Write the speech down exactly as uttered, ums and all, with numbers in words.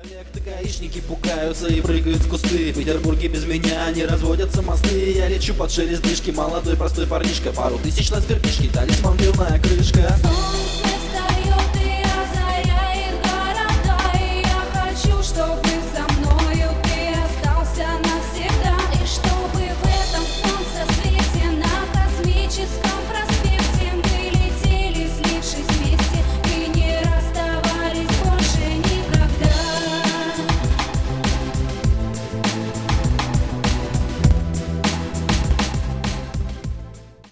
Век-то гаишники пугаются и прыгают в кусты. В Петербурге без меня не разводятся мосты. Я лечу под шелест дышки, молодой простой парнишка. Пару тысяч на сберкнижке, талисман, пивная крышка.